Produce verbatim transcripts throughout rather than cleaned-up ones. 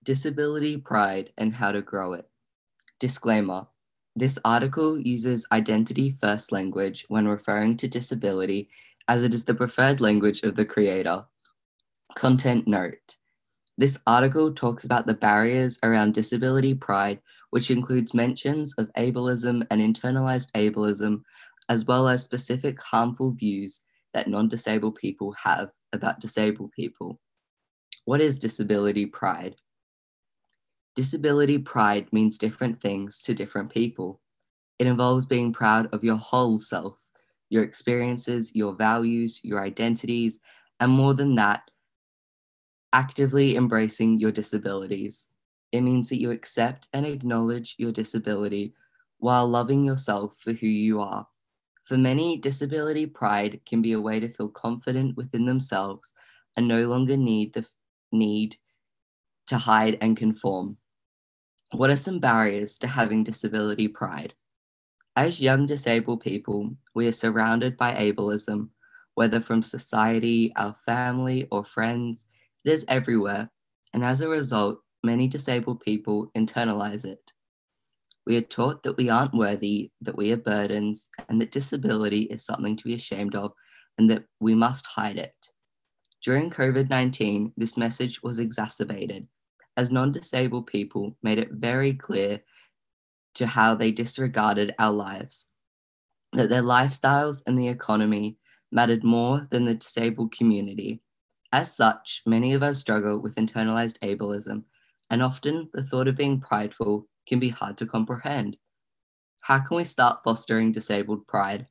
Disability Pride and How to Grow It. Disclaimer. This article uses identity first language when referring to disability, as it is the preferred language of the creator. Content note. This article talks about the barriers around disability pride, which includes mentions of ableism and internalized ableism, as well as specific harmful views that non-disabled people have about disabled people. What is disability pride? Disability pride means different things to different people. It involves being proud of your whole self, your experiences, your values, your identities, and more than that, actively embracing your disabilities. It means that you accept and acknowledge your disability while loving yourself for who you are. For many, disability pride can be a way to feel confident within themselves and no longer need the need to hide and conform. What are some barriers to having disability pride? As young disabled people, we are surrounded by ableism, whether from society, our family, or friends. It is everywhere, and as a result, many disabled people internalize it. We are taught that we aren't worthy, that we are burdens, and that disability is something to be ashamed of, and that we must hide it. During COVID nineteen, this message was exacerbated, as non-disabled people made it very clear to how they disregarded our lives, that their lifestyles and the economy mattered more than the disabled community. As such, many of us struggle with internalized ableism, and often the thought of being prideful can be hard to comprehend. How can we start fostering disabled pride?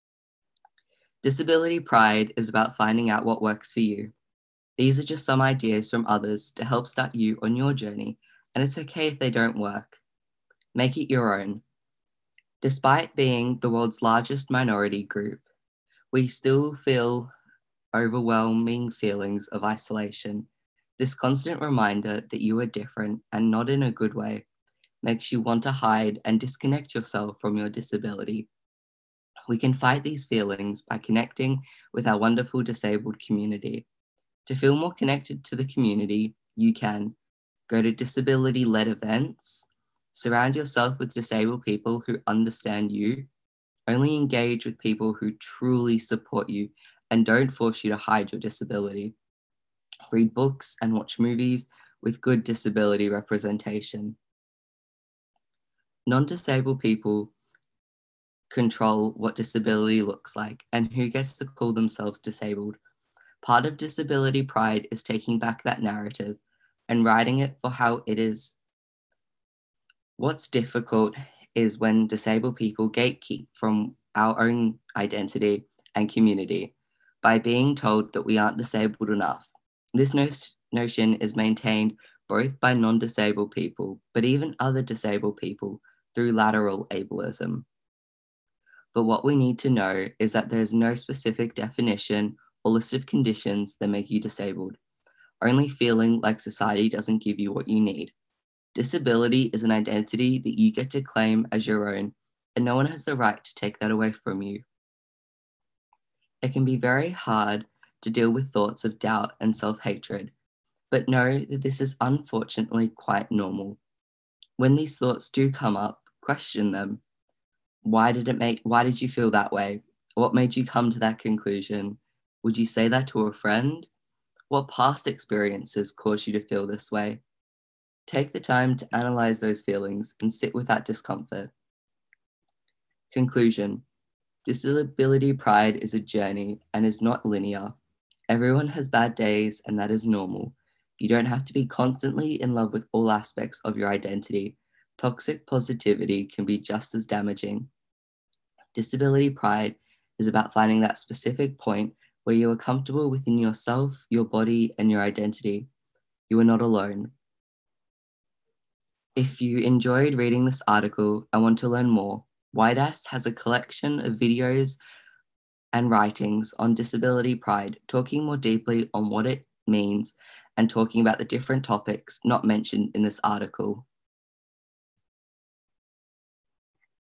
Disability pride is about finding out what works for you. These are just some ideas from others to help start you on your journey, and it's okay if they don't work. Make it your own. Despite being the world's largest minority group, we still feel overwhelming feelings of isolation. This constant reminder that you are different and not in a good way makes you want to hide and disconnect yourself from your disability. We can fight these feelings by connecting with our wonderful disabled community. To feel more connected to the community, you can go to disability-led events, surround yourself with disabled people who understand you, only engage with people who truly support you and don't force you to hide your disability. Read books and watch movies with good disability representation. Non-disabled people control what disability looks like and who gets to call themselves disabled. Part of disability pride is taking back that narrative and writing it for how it is. What's difficult is when disabled people gatekeep from our own identity and community by being told that we aren't disabled enough. This no- notion is maintained both by non-disabled people, but even other disabled people through lateral ableism. But what we need to know is that there's no specific definition or list of conditions that make you disabled, only feeling like society doesn't give you what you need. Disability is an identity that you get to claim as your own, and no one has the right to take that away from you. It can be very hard to deal with thoughts of doubt and self-hatred, but know that this is unfortunately quite normal. When these thoughts do come up, question them. Why did it make, why did you feel that way? What made you come to that conclusion? Would you say that to a friend? What past experiences caused you to feel this way? Take the time to analyze those feelings and sit with that discomfort. Conclusion. Disability pride is a journey and is not linear. Everyone has bad days and that is normal. You don't have to be constantly in love with all aspects of your identity. Toxic positivity can be just as damaging. Disability pride is about finding that specific point where you are comfortable within yourself, your body, and your identity. You are not alone. If you enjoyed reading this article and want to learn more, Whiteass has a collection of videos and writings on disability pride, talking more deeply on what it means and talking about the different topics not mentioned in this article.